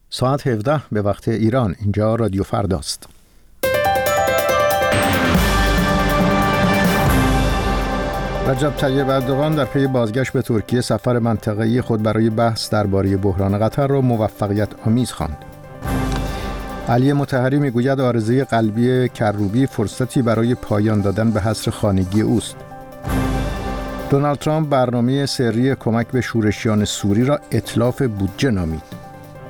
ساعت 17 به وقت ایران. اینجا رادیو فرداست. رجب طیب اردوغان در پی بازگشت به ترکیه سفر منطقه‌ای خود برای بحث درباره بحران قطر را موفقیت آمیز خواند. علی مطهری میگوید عارضه قلبی کروبی فرصتی برای پایان دادن به حصر خانگی اوست. دونالد ترامپ برنامه سری کمک به شورشیان سوری را اتلاف بودجه نامید.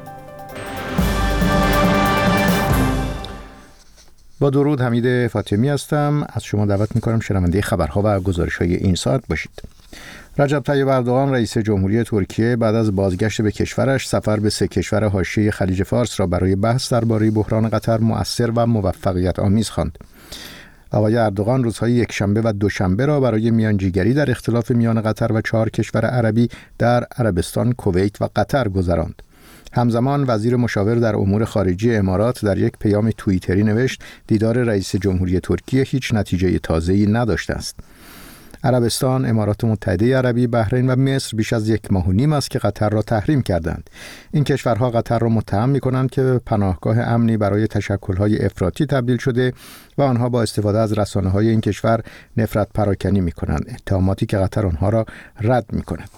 با درود، حمید فاطمی هستم. از شما دعوت می‌کنم شنونده خبرها و گزارش‌های این ساعت باشید. رجب طیب اردوغان رئیس جمهوری ترکیه بعد از بازگشت به کشورش سفر به 3 کشور حاشیه خلیج فارس را برای بحث درباره بحران قطر مؤثر و موفقیت آمیز خواند. آقای اردوغان روزهای یکشنبه و دوشنبه را برای میانجیگری در اختلاف میان قطر و 4 کشور عربی در عربستان، کویت و قطر گذراند. همزمان وزیر مشاور در امور خارجه امارات در یک پیام توییتری نوشت دیدار رئیس جمهوری ترکیه هیچ نتیجه تازه‌ای نداشته است. عربستان، امارات متحده عربی، بحرین و مصر بیش از 1.5 ماه است که قطر را تحریم کردند. این کشورها قطر را متهم می‌کنند که پناهگاه امنی برای تشکل‌های افراطی تبدیل شده و آنها با استفاده از رسانه‌های این کشور نفرت پراکنی می‌کنند، اتهاماتی که قطر آنها را رد می‌کند.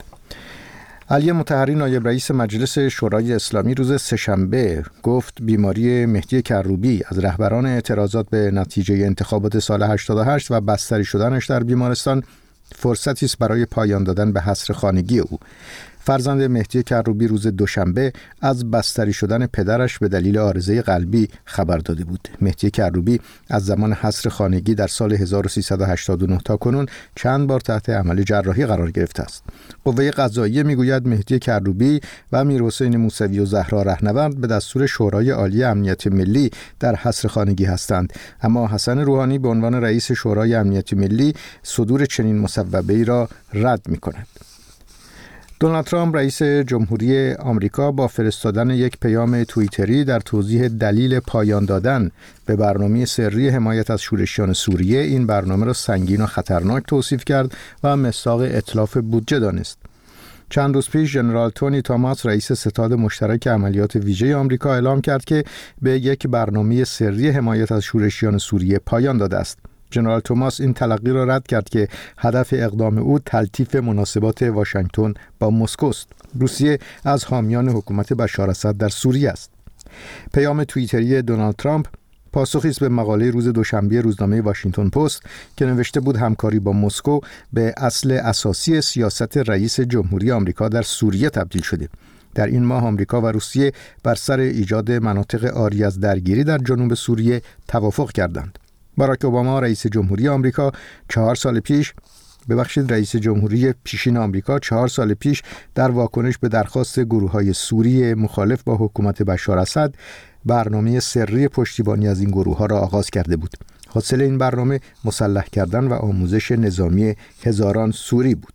علی مطهری نایب رئیس مجلس شورای اسلامی روز سه‌شنبه گفت بیماری مهدی کروبی از رهبران اعتراضات به نتیجه انتخابات سال 88 و بستری شدنش در بیمارستان فرصتی است برای پایان دادن به حصر خانگی او. فرزند مهدی کروبی روز دوشنبه از بستری شدن پدرش به دلیل عارضه قلبی خبر داده بود. مهدی کروبی از زمان حصر خانگی در سال 1389 تا کنون چند بار تحت عمل جراحی قرار گرفته است. قوه قضاییه میگوید مهدی کروبی و میرحسین موسوی و زهرا رهنورد به دستور شورای عالی امنیت ملی در حصر خانگی هستند، اما حسن روحانی به عنوان رئیس شورای امنیت ملی صدور چنین مصوبه‌ای را رد می‌کند. دونالد ترامپ رئیس جمهوری آمریکا با فرستادن یک پیام توییتری در توضیح دلیل پایان دادن به برنامه سری حمایت از شورشیان سوریه این برنامه را سنگین و خطرناک توصیف کرد و مصداق اتلاف بودجه دانست. چند روز پیش ژنرال تونی توماس رئیس ستاد مشترک عملیات ویژه آمریکا اعلام کرد که به یک برنامه سری حمایت از شورشیان سوریه پایان داده است. ژنرال توماس این تلقی را رد کرد که هدف اقدام او تلطیف مناسبات واشنگتن با مسکو است. روسیه از حامیان حکومت بشار اسد در سوریه است. پیام توییتری دونالد ترامپ پاسخی است به مقاله روز دوشنبه روزنامه واشنگتن پست که نوشته بود همکاری با مسکو به اصل اساسی سیاست رئیس جمهوری آمریکا در سوریه تبدیل شده. در این ماه آمریکا و روسیه بر سر ایجاد مناطق عاری از درگیری در جنوب سوریه توافق کردند. باراک اوباما رئیس جمهوری آمریکا رئیس جمهوری پیشین آمریکا 4 سال پیش در واکنش به درخواست گروه‌های سوری مخالف با حکومت بشار اسد برنامه سری پشتیبانی از این گروه‌ها را آغاز کرده بود. حاصل این برنامه مسلح کردن و آموزش نظامی هزاران سوری بود.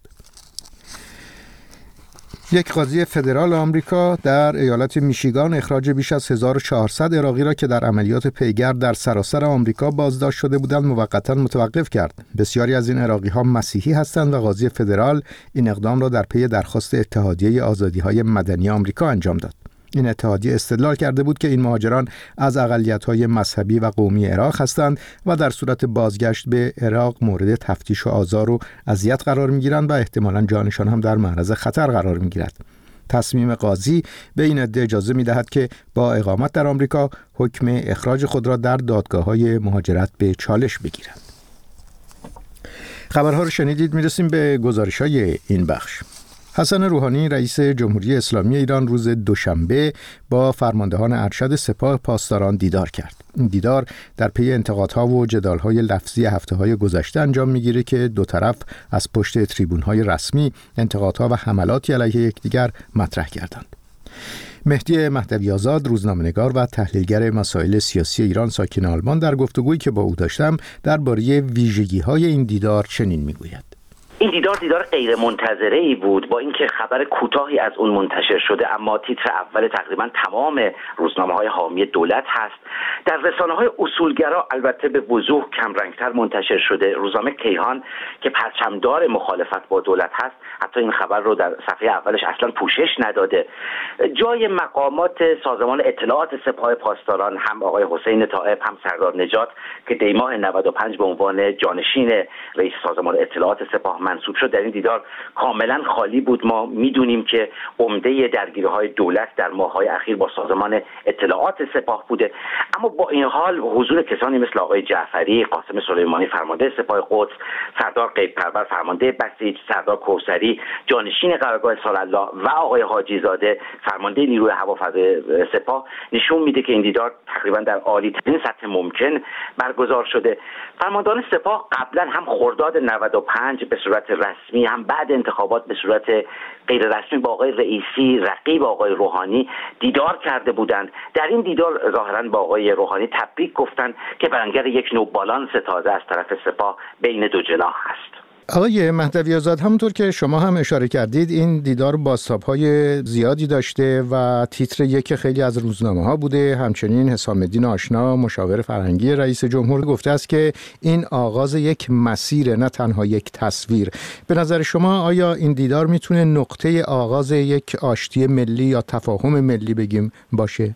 یک قاضی فدرال آمریکا در ایالت میشیگان اخراج بیش از 1400 عراقی را که در عملیات پیگرد در سراسر آمریکا بازداشت شده بودند موقتا متوقف کرد. بسیاری از این عراقی‌ها مسیحی هستند و قاضی فدرال این اقدام را در پی درخواست اتحادیه آزادی‌های مدنی آمریکا انجام داد. این اتحادیه استدلال کرده بود که این مهاجران از اقلیت‌های مذهبی و قومی عراق هستند و در صورت بازگشت به عراق مورد تفتیش و آزار و اذیت قرار می‌گیرند و احتمالاً جانشان هم در معرض خطر قرار می‌گیرد. تصمیم قاضی به این عده اجازه می‌دهد که با اقامت در آمریکا حکم اخراج خود را در دادگاه‌های مهاجرت به چالش بگیرند. خبرها رو شنیدید. می‌رسیم به گزارش‌های این بخش. حسن روحانی رئیس جمهوری اسلامی ایران روز دوشنبه با فرماندهان ارشد سپاه پاسداران دیدار کرد. این دیدار در پی انتقادها و جدال‌های لفظی هفته‌های گذشته انجام می‌گیرد که دو طرف از پشت تریبون‌های رسمی انتقادها و حملاتی علیه یکدیگر مطرح کردند. مهدی مهدوی آزاد روزنامه‌نگار و تحلیلگر مسائل سیاسی ایران ساکن آلمان در گفتگویی که با او داشتم درباره ویژگی‌های این دیدار چنین می‌گوید. این دیدار غیر منتظره‌ای بود، با اینکه خبر کوتاهی از اون منتشر شده، اما تیتر اول تقریبا تمام روزنامه‌های حامی دولت هست. در رسانه‌های اصولگرا البته به وضوح کمرنگتر منتشر شده. روزنامه کیهان که پرچمدار مخالفت با دولت هست حتی این خبر رو در صفحه اولش اصلا پوشش نداده. جای مقامات سازمان اطلاعات سپاه پاسداران، هم آقای حسین طائب هم سردار نجات که دی ماه 95 به عنوان جانشین رئیس سازمان اطلاعات سپاه منصوب شد، در این دیدار کاملا خالی بود. ما میدونیم که عمده درگیری‌های دولت در ماه‌های اخیر با سازمان اطلاعات سپاه بوده، اما با این حال حضور کسانی مثل آقای جعفری، قاسم سلیمانی فرمانده سپاه قدس، سردار غیب‌پرور فرمانده بسیج، سردار کوثری جانشین قرارگاه سال‌الله و آقای حاجی زاده فرمانده نیروی هوافضای سپاه نشون میده که این دیدار تقریبا در عالی‌ترین سطح ممکن برگزار شده. فرماندهان سپاه قبلا هم خرداد 95 به صورت رسمی هم بعد انتخابات به صورت غیر رسمی با آقای رئیسی رقیب آقای روحانی دیدار کرده بودند. در این دیدار ظاهراً با آقای روحانی تبریک گفتند که بیانگر یک نوع بالانس تازه از طرف سپاه بین دو جناح است. آقای مهدوی آزاد، همونطور که شما هم اشاره کردید این دیدار بازتاب‌های زیادی داشته و تیتر یک خیلی از روزنامه‌ها بوده. همچنین حسام الدین آشنا مشاور فرهنگی رئیس جمهور گفته است که این آغاز یک مسیر نه تنها یک تصویر. به نظر شما آیا این دیدار میتونه نقطه آغاز یک آشتی ملی یا تفاهم ملی بگیم باشه؟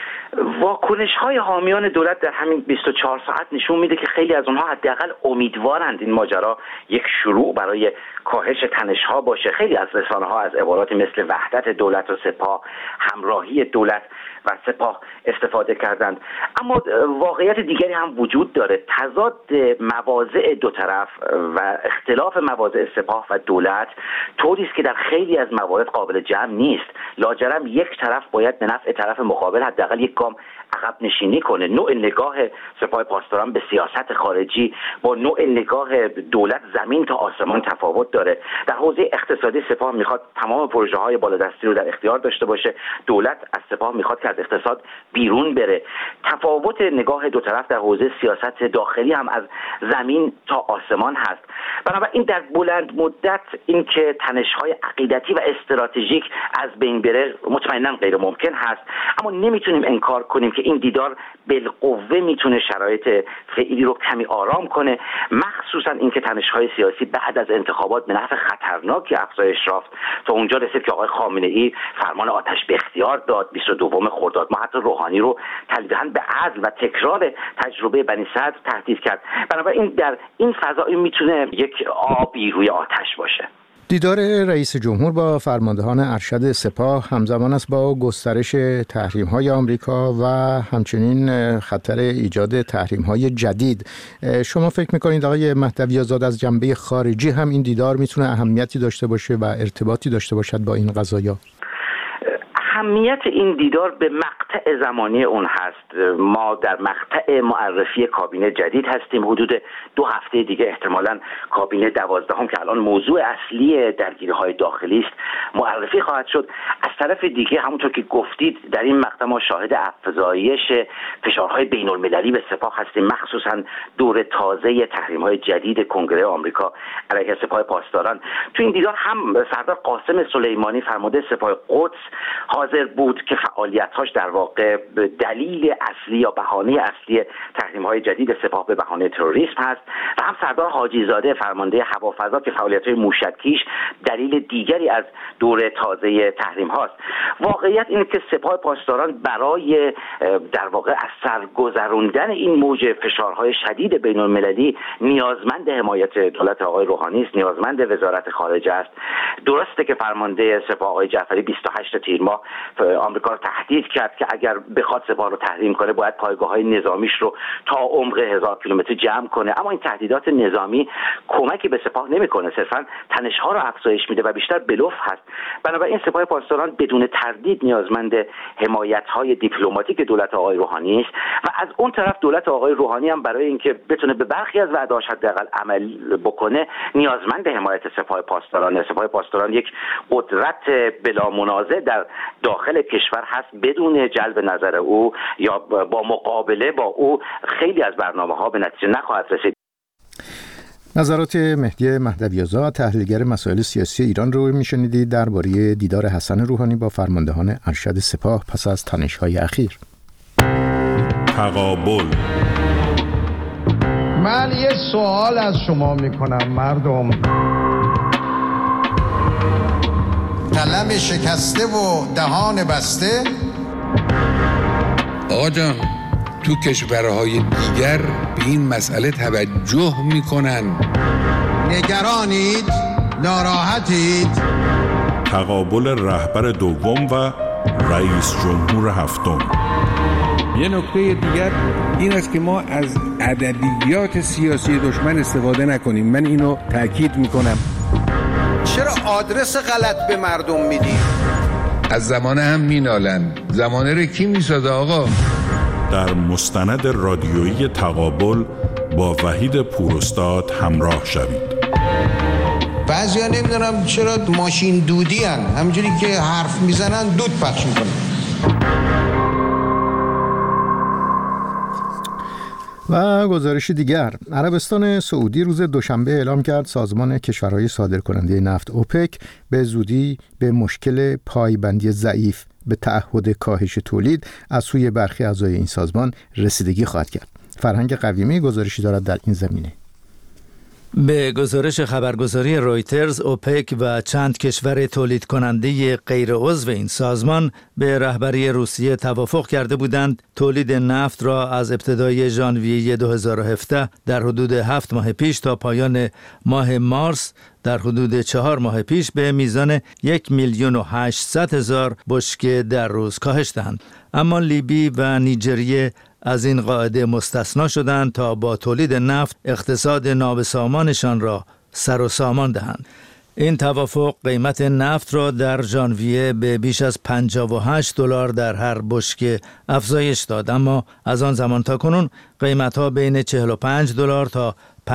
واکنش‌های حامیان دولت در همین 24 ساعت نشون میده که خیلی از اونها حداقل امیدوارند این ماجرا یک شروع برای کاهش تنش‌ها باشه. خیلی از رسانه‌ها از عباراتی مثل وحدت دولت و سپاه، همراهی دولت و سپاه استفاده کردند، اما واقعیت دیگری هم وجود داره. تضاد مواضع دو طرف و اختلاف مواضع سپاه و دولت طوری است که در خیلی از موارد قابل جمع نیست. لاجرم یک طرف باید به نفع طرف مقابل حداقل یک گام عقب نشینی کنه. نوع نگاه سپاه پاسداران به سیاست خارجی با نوع نگاه دولت زمین تا آسمان تفاوت داره. در حوزه اقتصادی سپاه میخواد تمام پروژه‌های بالادستی رو در اختیار داشته باشه، دولت از سپاه میخواد که از اقتصاد بیرون بره. تفاوت نگاه دو طرف در حوزه سیاست داخلی هم از زمین تا آسمان هست. بنابراین در بلند مدت اینکه تنش‌های عقیدتی و استراتژیک از بین بره مطمئنا غیر ممکن هست، اما نمیتونیم انکار کنیم که این دیدار بالقوه میتونه شرایط فعلی رو کمی آرام کنه، مخصوصا اینکه تنش‌های سیاسی بعد از انتخابات به نحو خطرناکی افزایش یافت تا اونجا رسید که آقای خامنه‌ای فرمان آتش به اختیار داد. 22 خرداد ما حتی روحانی رو تلویحاً به عزل و تکرار تجربه بنی صدر تهدید کرد. بنابراین در این فضا میتونه یک آبی روی آتش باشه. دیدار رئیس جمهور با فرماندهان ارشد سپاه همزمان است با گسترش تحریم‌های آمریکا و همچنین خطر ایجاد تحریم‌های جدید. شما فکر می‌کنید آقای مهدوی آزاد از جنبه خارجی هم این دیدار میتونه اهمیتی داشته باشه و ارتباطی داشته باشد با این قضایا؟ اهمیت این دیدار به مقطع زمانی اون هست. ما در مقطع معرفی کابینه جدید هستیم. حدود 2 هفته دیگه احتمالاً کابینه 12 که الان موضوع اصلی درگیری‌های داخلی است معرفی خواهد شد. از طرف دیگه همونطور که گفتید در این مقطع ما شاهد افزایش فشارهای بین‌المللی به سپاه هستیم، مخصوصاً دور تازه تحریم‌های جدید کنگره آمریکا علیه سپاه پاسداران. تو این دیدار هم سردار قاسم سلیمانی فرمانده سپاه قدس حاضر بود که فعالیت‌هاش در واقع به دلیل اصلی یا بهانه اصلی تحریم‌های جدید سپاه به بهانه تروریسم هست، و هم سردار حاجی زاده فرمانده هوافضا که فعالیت‌های موشکیش دلیل دیگری از دور تازه تحریم هاست. واقعیت اینه که سپاه پاسداران برای در واقع از سرگذروندن این موج فشارهای شدید بین‌المللی نیازمند حمایت دولت آقای روحانی است، نیازمند وزارت خارجه است. درسته که فرمانده سپاه آقای جعفری 28 تیر ماه آمریکا رو تهدید کرد که اگر بخواد سپاه رو تحریم کنه باید پایگاه‌های نظامیش رو تا عمق 1000 کیلومتر جمع کنه، اما این تهدیدات نظامی کمکی به سپاه نمی‌کنه، صرفاً تنش‌ها رو افزایش میده و بیشتر بلوف هست. بنابراین سپاه پاسداران بدون تردید نیازمند حمایت‌های دیپلماتیک دولت آقای روحانی است و از اون طرف دولت آقای روحانی هم برای اینکه بتونه به برخی از وعده‌هاش حداقل عمل بکنه نیازمند حمایت سپاه پاسداران. سپاه پاسداران یک قدرت بلا منازع در داخل کشور هست، بدون جلب نظر او یا با مقابله با او خیلی از برنامه‌ها به نتیجه نخواهد رسید. نظرات مهدی مهدوی‌آزاد تحلیلگر مسائل سیاسی ایران رو میشنیدید درباره دیدار حسن روحانی با فرماندهان ارشد سپاه پس از تنش‌های اخیر. تقابل. من یه سوال از شما میکنم مردم. قلم شکسته و دهان بسته. آقا جان، تو کشورهای دیگر به این مسئله توجه میکنن. نگرانید؟ ناراحتید؟ تقابل رهبر دوم و رئیس جمهور هفتم. یه نکته دیگر این است که ما از ادبیات سیاسی دشمن استفاده نکنیم. من اینو تاکید میکنم. چرا آدرس غلط به مردم میدی؟ از زمانه هم مینالن. زمانه رو کی میسازه آقا؟ در مستند رادیویی تقابل با وحید پوراستاد همراه شوید. بعضیا نمیدونم چرا ماشین دودی هن. همجوری که حرف میزنن دود پخش میکنن. و گزارش دیگر، عربستان سعودی روز دوشنبه اعلام کرد سازمان کشورهای صادرکننده نفت اوپک به زودی به مشکل پایبندی ضعیف به تعهد کاهش تولید از سوی برخی اعضای این سازمان رسیدگی خواهد کرد. فرهنگ قویمی گزارشی دارد در این زمینه. به گزارش خبرگزاری رویترز، اوپک و چند کشور تولید کننده غیر عضو این سازمان به رهبری روسیه توافق کرده بودند تولید نفت را از ابتدای ژانویه 2017 در حدود 7 ماه پیش تا پایان ماه مارس در حدود 4 ماه پیش به میزان 1,800,000 بشکه در روز کاهش دهند. اما لیبی و نیجریه از این قاعده مستثنا شدند تا با تولید نفت اقتصاد نابسامانشان را سر و سامان دهند. این توافق قیمت نفت را در ژانویه به بیش از $58 در هر بشکه افزایش داد، اما از آن زمان تا کنون قیمت‌ها بین $45 تا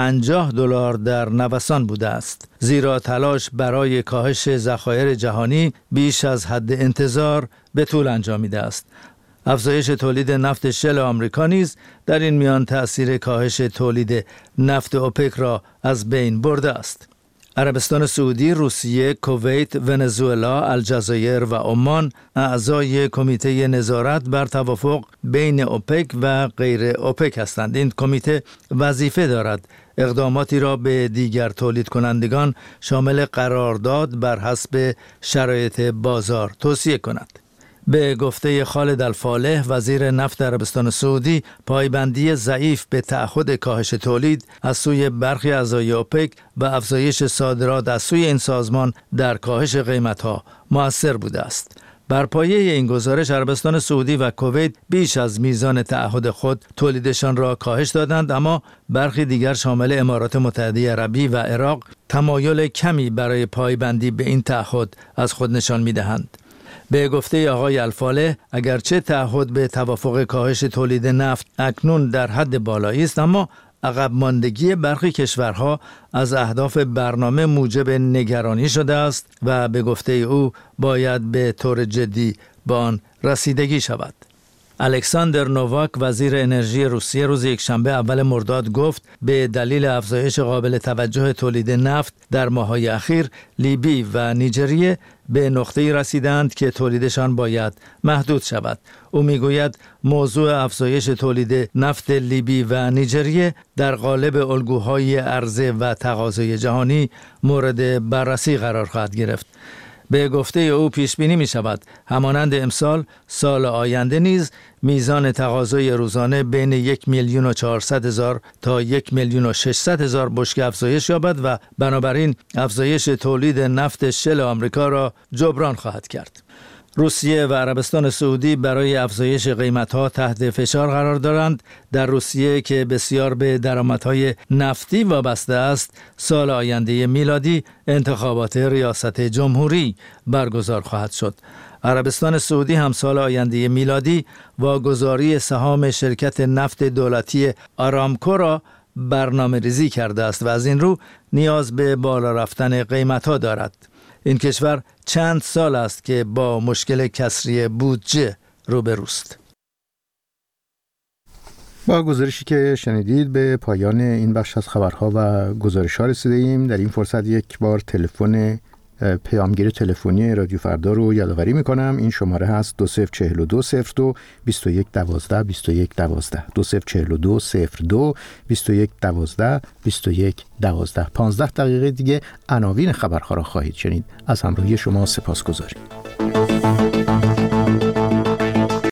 $50 در نوسان بوده است، زیرا تلاش برای کاهش ذخایر جهانی بیش از حد انتظار به طول انجامیده است. افزایش تولید نفت شل آمریکا نیز در این میان تأثیر کاهش تولید نفت اوپک را از بین برده است. عربستان سعودی، روسیه، کویت، ونزوئلا، الجزایر و عمان اعضای کمیته نظارت بر توافق بین اوپک و غیر اوپک هستند. این کمیته وظیفه دارد اقداماتی را به دیگر تولید کنندگان شامل قرارداد بر حسب شرایط بازار توصیه کند. به گفته خالد الفالح، وزیر نفت عربستان سعودی، پایبندی ضعیف به تعهد کاهش تولید از سوی برخی اعضای اوپک و افزایش صادرات از سوی این سازمان در کاهش قیمت‌ها مؤثر بوده است. بر پایه این گزارش عربستان سعودی و کویت بیش از میزان تعهد خود تولیدشان را کاهش دادند، اما برخی دیگر شامل امارات متحده عربی و عراق تمایل کمی برای پایبندی به این تعهد از خود نشان می‌دهند. به گفته آقای الفالح، اگرچه تعهد به توافق کاهش تولید نفت اکنون در حد بالایی است، اما عقب ماندگی برخی کشورها از اهداف برنامه موجب نگرانی شده است و به گفته او باید به طور جدی به آن رسیدگی شود. الکساندر نوواک، وزیر انرژی روسیه، روز یکشنبه اول مرداد گفت به دلیل افزایش قابل توجه تولید نفت در ماه‌های اخیر، لیبی و نیجریه به نقطه‌ای رسیدند که تولیدشان باید محدود شود. او میگوید موضوع افزایش تولید نفت لیبی و نیجریه در قالب الگوهای عرضه و تقاضای جهانی مورد بررسی قرار خواهد گرفت. به گفته او پیش بینی می شود همانند امسال سال آینده نیز میزان تقاضای روزانه بین 1,400,000 تا 1,600,000 بشکه افزایش یابد و بنابراین افزایش تولید نفت شل آمریکا را جبران خواهد کرد. روسیه و عربستان سعودی برای افزایش قیمت‌ها تحت فشار قرار دارند. در روسیه که بسیار به درآمدهای نفتی وابسته است، سال آینده میلادی انتخابات ریاست جمهوری برگزار خواهد شد. عربستان سعودی هم سال آینده میلادی واگذاری سهام شرکت نفت دولتی آرامکو را برنامه ریزی کرده است و از این رو نیاز به بالا رفتن قیمت‌ها دارد. این کشور چند سال است که با مشکل کسری بودجه روبروست. با گزارشی که شنیدید به پایان این بخش از خبرها و گزارش‌ها رسیده ایم. در این فرصت یک بار تلفن پیامگیر تلفنی رادیو فردا رو یادآوری میکنم. این شماره هست 204202 2112 2112 204202 2112 2112. 15 دقیقه دیگه عناوین خبرها را خواهید شنید. از همراهی شما سپاسگزاریم.